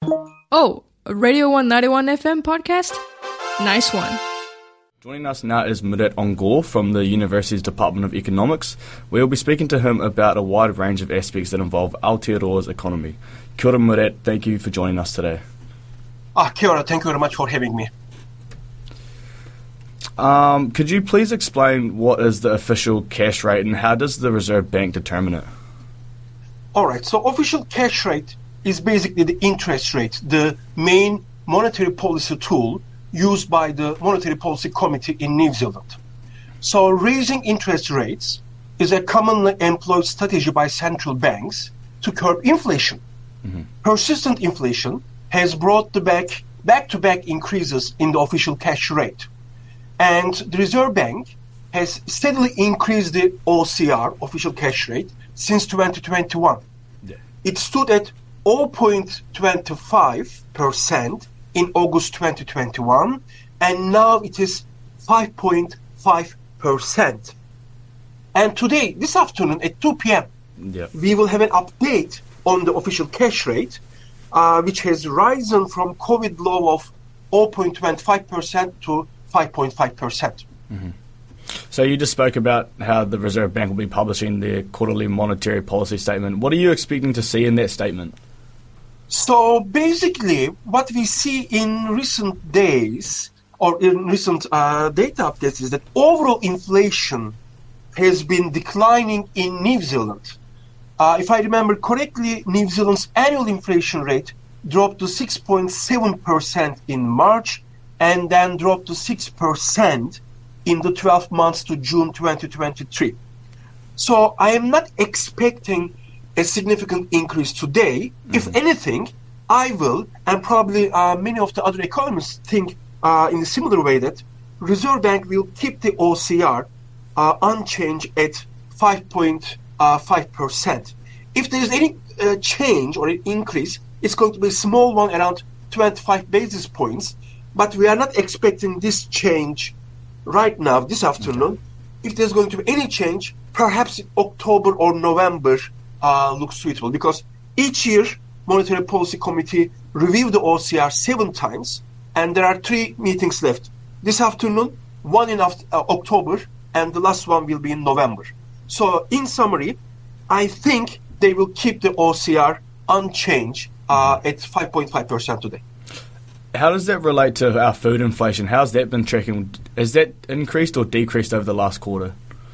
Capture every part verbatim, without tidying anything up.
Oh, a Radio one ninety-one F M podcast? Nice one. Joining us now is Murat Ongor from the University's Department of Economics. We'll be speaking to him about a wide range of aspects that involve Aotearoa's economy. Kia ora, Murat. Thank you for joining us today. Ah, kia ora. Thank you very much for having me. Um, could you please explain what is the official cash rate and how does the Reserve Bank determine it? All right. So official cash rate is basically the interest rate, the main monetary policy tool used by the Monetary Policy Committee in New Zealand. So raising interest rates is a commonly employed strategy by central banks to curb inflation. Mm-hmm. Persistent inflation has brought the back, back-to-back increases in the official cash rate. And the Reserve Bank has steadily increased the O C R, official cash rate, since twenty twenty-one. Yeah. It stood at zero point two five percent in August twenty twenty-one, and now it is five point five percent. And today, this afternoon at two p.m., yeah. we will have an update on the official cash rate, uh, which has risen from COVID low of zero point two five percent to five point five percent. Mm-hmm. So you just spoke about how the Reserve Bank will be publishing their quarterly monetary policy statement. What are you expecting to see in that statement? So basically, what we see in recent days or in recent uh, data updates is that overall inflation has been declining in New Zealand. Uh, if I remember correctly, New Zealand's annual inflation rate dropped to six point seven percent in March and then dropped to six percent in the twelve months to June twenty twenty-three. So I am not expecting a significant increase today. Mm-hmm. If anything, I will, and probably uh, many of the other economists think uh, in a similar way, that Reserve Bank will keep the O C R uh, unchanged at five point five percent. If there is any uh, change or an increase, it's going to be a small one, around twenty-five basis points, but we are not expecting this change right now, this afternoon. Okay. If there's going to be any change, perhaps October or November Uh, looks suitable, because each year Monetary Policy Committee review the O C R seven times, and there are three meetings left. This afternoon, one in uh, October, and the last one will be in November. So in summary, I think they will keep the O C R unchanged uh, at five point five percent today. How does that relate to our food inflation? How's that been tracking? Has that increased or decreased over the last quarter?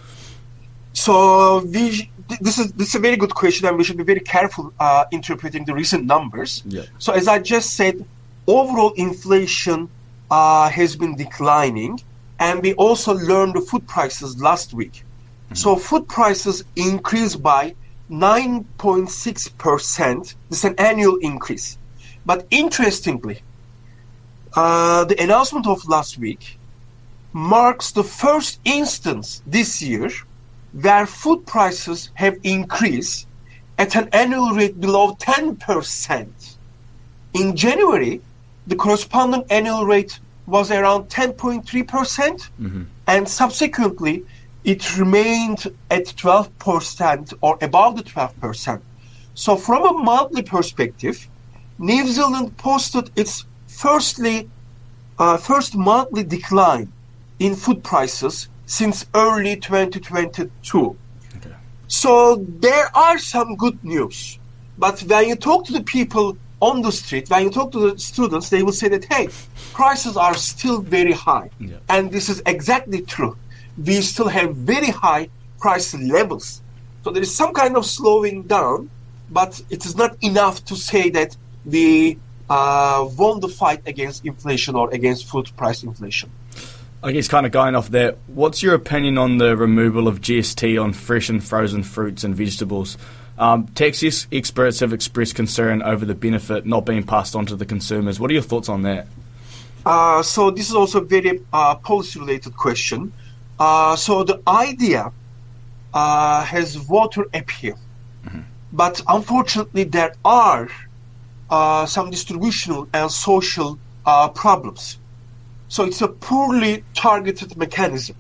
So we, this is this is a very good question, and we should be very careful uh, interpreting the recent numbers. Yeah. So as I just said, overall inflation uh, has been declining, and we also learned the food prices last week. Mm-hmm. So food prices increased by nine point six percent. This is an annual increase. But interestingly, uh, the announcement of last week marks the first instance this year where food prices have increased at an annual rate below ten percent. In January, the corresponding annual rate was around ten point three percent, mm-hmm. and subsequently it remained at twelve percent or above the twelve percent. So from a monthly perspective, New Zealand posted its firstly, uh, first monthly decline in food prices since early twenty twenty-two. Okay. So there are some good news. But when you talk to the people on the street, when you talk to the students, they will say that, hey, prices are still very high. Yeah. And this is exactly true. We still have very high price levels. So there is some kind of slowing down, but it is not enough to say that we uh, won the fight against inflation or against food price inflation. I guess kind of going off that, what's your opinion on the removal of G S T on fresh and frozen fruits and vegetables? Um, tax experts have expressed concern over the benefit not being passed on to the consumers. What are your thoughts on that? Uh, so this is also a very uh, policy-related question. Uh, so the idea uh, has water appeal. Mm-hmm. But unfortunately, there are uh, some distributional and social uh, problems. So it's a poorly targeted mechanism.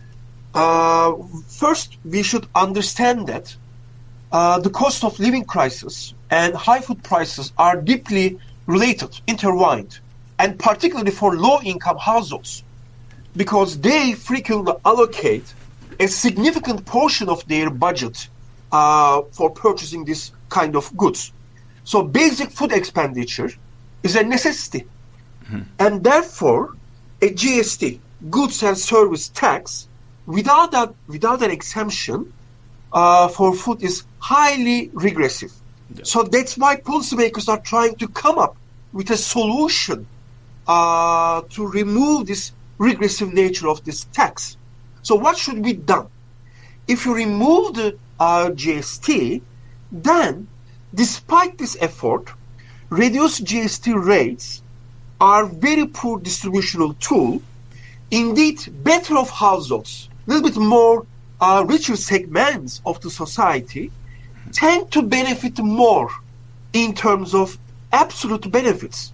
Uh, first, we should understand that uh, the cost of living crisis and high food prices are deeply related, intertwined, and particularly for low-income households, because they frequently allocate a significant portion of their budget uh, for purchasing this kind of goods. So basic food expenditure is a necessity. Mm-hmm. And therefore, a G S T, goods and service tax, without that, without an exemption uh, for food is highly regressive. Yeah. So that's why policymakers are trying to come up with a solution uh, to remove this regressive nature of this tax. So what should be done? If you remove the uh, G S T, then despite this effort, reduced G S T rates are very poor distributional tool. Indeed, better off households, a little bit more uh, richer segments of the society tend to benefit more in terms of absolute benefits.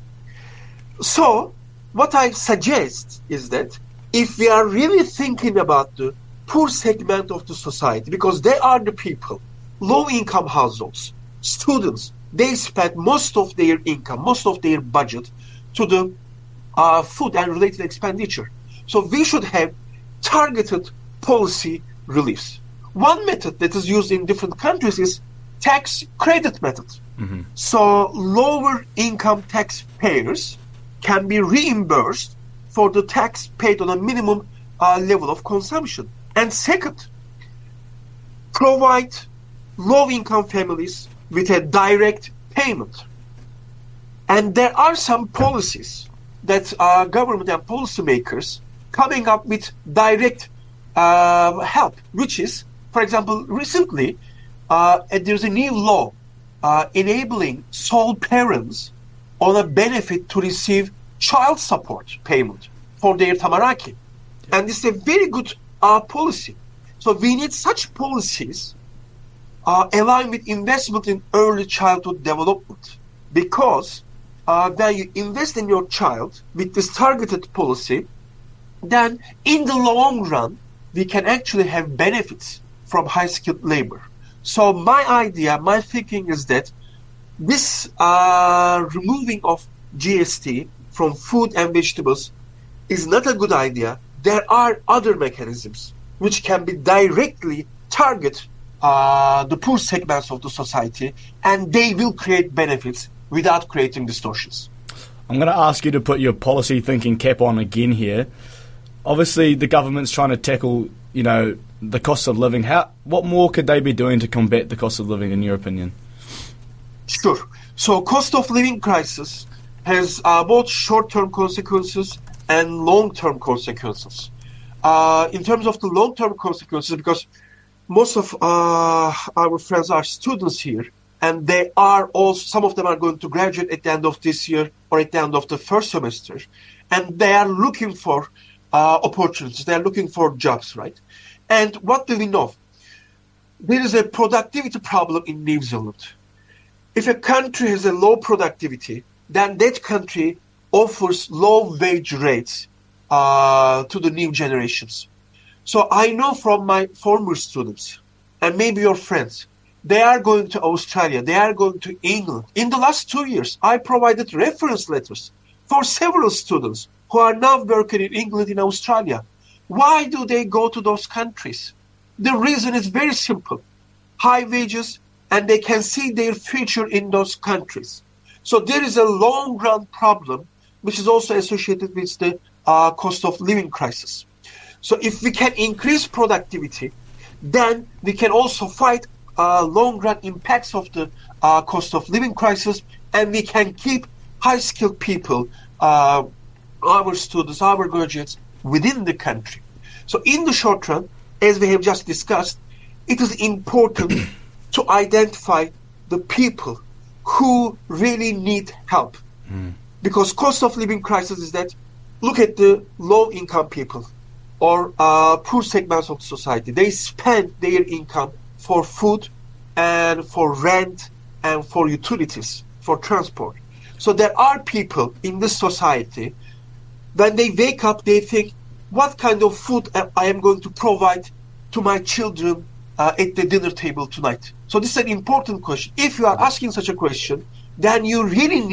So what I suggest is that if we are really thinking about the poor segment of the society, because they are the people, low-income households, students, they spend most of their income, most of their budget to the uh, food and related expenditure. So we should have targeted policy reliefs. One method that is used in different countries is tax credit method. Mm-hmm. So lower income taxpayers can be reimbursed for the tax paid on a minimum uh, level of consumption. And second, provide low-income families with a direct payment. And there are some policies that uh, government and policymakers coming up with direct uh, help, which is, for example, recently uh, there's a new law uh, enabling sole parents on a benefit to receive child support payment for their tamaraki. And this is a very good uh, policy. So we need such policies uh, aligned with investment in early childhood development, because uh, when you invest in your child with this targeted policy, then in the long run, we can actually have benefits from high-skilled labor. So my idea, my thinking is that this uh, removing of G S T from food and vegetables is not a good idea. There are other mechanisms which can be directly target uh, the poor segments of the society, and they will create benefits without creating distortions. I'm going to ask you to put your policy thinking cap on again here. Obviously, the government's trying to tackle, you know, the cost of living. How, what more could they be doing to combat the cost of living, in your opinion? Sure. So, cost of living crisis has uh, both short-term consequences and long-term consequences. Uh, in terms of the long-term consequences, because most of uh, our friends are students here, and they are also, some of them are going to graduate at the end of this year or at the end of the first semester, and they are looking for uh, opportunities, they are looking for jobs, right? And what do we know? There is a productivity problem in New Zealand. If a country has a low productivity, then that country offers low wage rates uh, to the new generations. So I know from my former students, and maybe your friends, they are going to Australia, they are going to England. In the last two years, I provided reference letters for several students who are now working in England and Australia. Why do they go to those countries? The reason is very simple. High wages, and they can see their future in those countries. So there is a long-run problem, which is also associated with the uh, cost of living crisis. So if we can increase productivity, then we can also fight uh, long-run impacts of the uh, cost of living crisis, and we can keep high-skilled people, uh, our students, our graduates, within the country. So in the short run, as we have just discussed, it is important to identify the people who really need help. Mm. Because cost of living crisis is that, look at the low-income people or uh, poor segments of society. They spend their income for food and for rent and for utilities, for transport. So there are people in this society, when they wake up, they think, what kind of food I am going to provide to my children uh, at the dinner table tonight? So this is an important question. If you are asking such a question, then you really need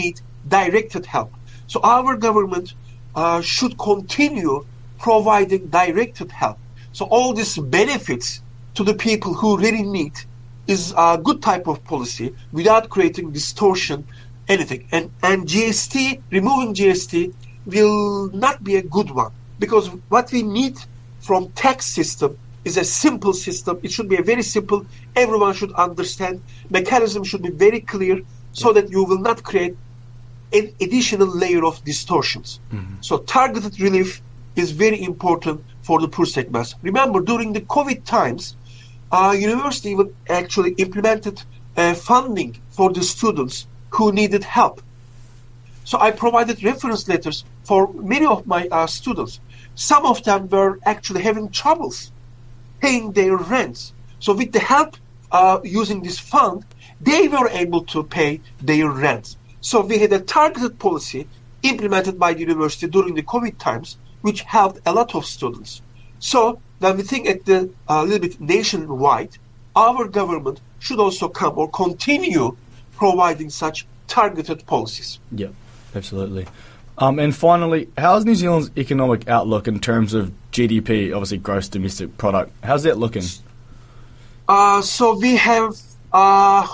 directed help. So our government uh, should continue providing directed help. So all these benefits to the people who really need is a good type of policy without creating distortion, anything. And, and G S T, removing G S T will not be a good one, because what we need from tax system is a simple system. It should be a very simple, everyone should understand. Mechanism should be very clear so that you will not create an additional layer of distortions. Mm-hmm. So targeted relief is very important for the poor segments. Remember, during the COVID times, uh, university even actually implemented uh, funding for the students who needed help. So I provided reference letters for many of my uh, students. Some of them were actually having troubles paying their rents. So with the help uh, using this fund, they were able to pay their rents. So we had a targeted policy implemented by the university during the COVID times, which helped a lot of students. So when we think at the uh, little bit nationwide, our government should also come or continue providing such targeted policies. Yeah, absolutely. Um, and finally, how's New Zealand's economic outlook in terms of G D P, obviously gross domestic product? How's that looking? Uh, so we have, uh,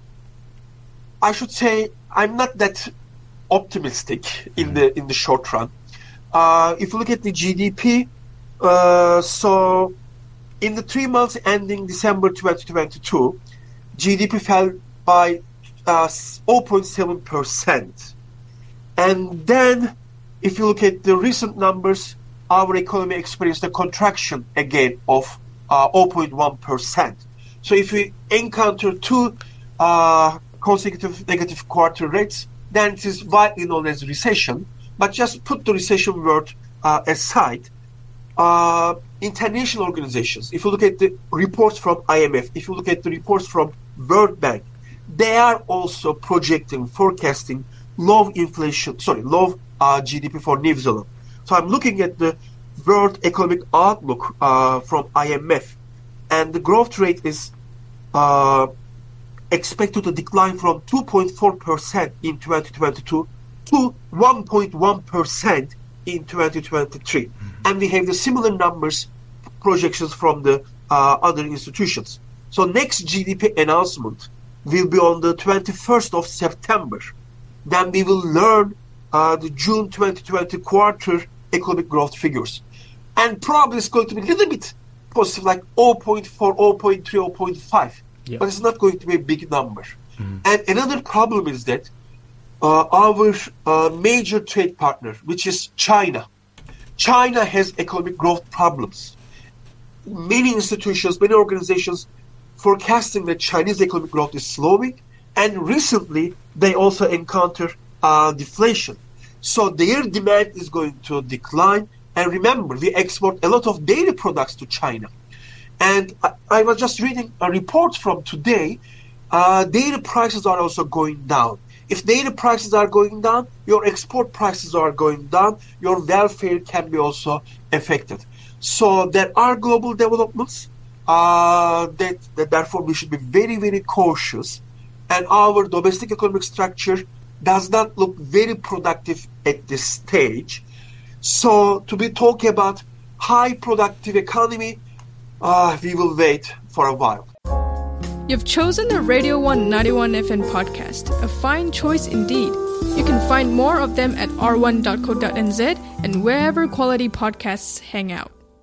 I should say, I'm not that optimistic in the in the short run. Uh, if you look at the G D P, uh, so in the three months ending December twenty twenty-two, G D P fell by uh, zero point seven percent. And then, if you look at the recent numbers, our economy experienced a contraction again of uh, zero point one percent. So if we encounter two uh, consecutive negative quarter rates, then it is widely known as recession. But just put the recession word uh, aside. Uh, international organizations, if you look at the reports from I M F, if you look at the reports from World Bank, they are also projecting, forecasting low inflation, sorry, low uh, G D P for New Zealand. So I'm looking at the World Economic Outlook uh, from I M F, and the growth rate is uh, expected to decline from two point four percent in twenty twenty-two to one point one percent in twenty twenty-three. Mm-hmm. And we have the similar numbers, projections from the uh, other institutions. So next G D P announcement will be on the twenty-first of September. Then we will learn uh, the June twenty twenty quarter economic growth figures. And probably it's going to be a little bit positive, like zero point four, zero point three, zero point five. Yep. But it's not going to be a big number. Mm. And another problem is that uh, our uh, major trade partner, which is China, China has economic growth problems. Many institutions, many organizations forecasting that Chinese economic growth is slowing. And recently, they also encounter uh, deflation. So their demand is going to decline. And remember, we export a lot of dairy products to China. And I, I was just reading a report from today. Uh, dairy prices are also going down. If dairy prices are going down, your export prices are going down. Your welfare can be also affected. So there are global developments uh, that, that therefore we should be very, very cautious. And our domestic economic structure does not look very productive at this stage. So to be talking about high productive economy, uh, we will wait for a while. You've chosen the Radio one ninety-one F M podcast, a fine choice indeed. You can find more of them at r one dot co dot n z and wherever quality podcasts hang out.